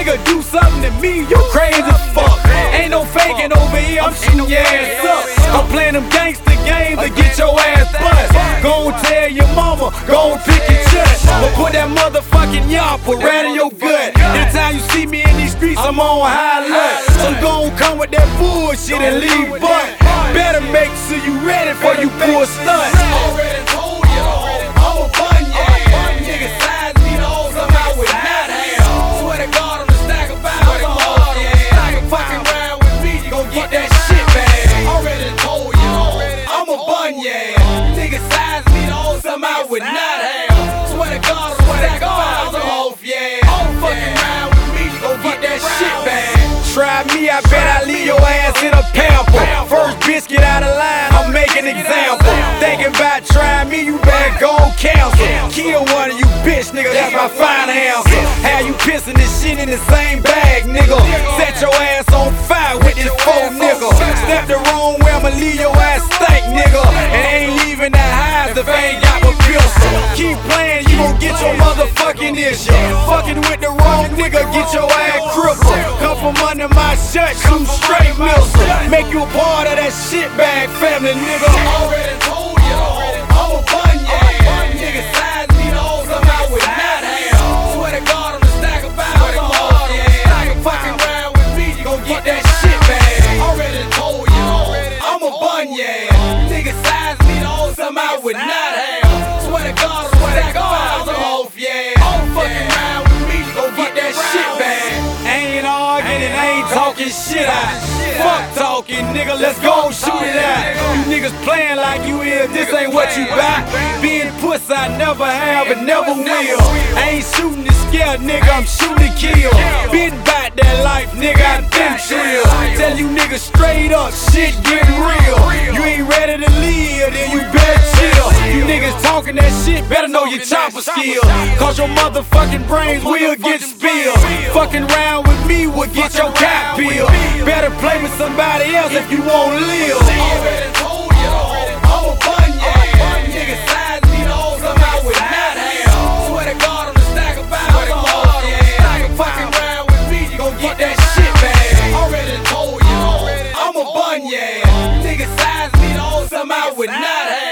nigga do something to me, you crazy as fuck. Ain't no faking over here, I'm shooting your ass up. I'm playing them gangster games to get your ass bust. Gon' tell your mama, gon' pick your chest. But put that motherfucking yapper right in your gut. Anytime you see me in these streets, I'm on high alert. So gon' come with that bullshit and leave butt. Better make sure you ready for you pull stunts. Already told you, I'm a bun, yeah. Niggas size me to hold somehow with not have. Swear to God, I'm the stack of bounds, I'm hard, yeah. Fucking round with me, you gon' get that shit back. Already told you, I'm a bun, yeah. Niggas size me to hold somehow with not have. Swear to God, I'm the stack of bounds, I'm off, yeah. Fucking round with me, you gon' get that shit back. Try me, I bet I leave your ass in a pamper. First biscuit out of line, I'm making example. Thinking about trying me, you better go cancel. Kill one of you bitch nigga, that's my final answer. How you pissing this shit in the same bag, nigga? Set your ass on fire with this four nigga. Step the wrong way, I'ma leave your ass stank, nigga. And ain't leaving that highs if I ain't got my pistol. Keep playing, you gon' get your motherfucking issue. Fucking with the wrong nigga, get your ass crippled. Come from under my shirt, shoot straight missile. Make you a part of that shitbag family, nigga. Already told you, I'm a bun, yeah. Niggas size me to hold somehow with not have. Swear to God, I'm the stack of bounds, I'm hard, yeah. Fucking round with me, you gon' get that shit back. Already told you, I'm a bun, yeah. Niggas size me to hold somehow with not have. Swear to God, I'm the stack of bounds, I'm off, yeah. Fucking round with me, you gon' get that shit back. Ain't arguing and ain't talking shit out. Fuck talking, nigga, let's go shoot it out. You niggas playing like you is, this ain't what you buy. Being pussy I never have and never will. I ain't shooting to scare, nigga, I'm shooting to kill. Been about that life, nigga, I been chill. Tell you niggas straight up, shit getting real. You ain't ready to live, then you better chill. You niggas talking that shit, better know your chopper skill. Cause your motherfucking brains will get spilled. Fucking round with me will get your cap peeled. Better play with somebody else if you won't live. Already told you, I'm a bun, yeah. Niggas size me to hold somehow with not have. Swear to God, I'm the stack of bounds, I'm hard, yeah. Fucking round with me, you gon' get that shit back. Already told you, I'm a bun, yeah. Niggas size me to hold somehow with not have.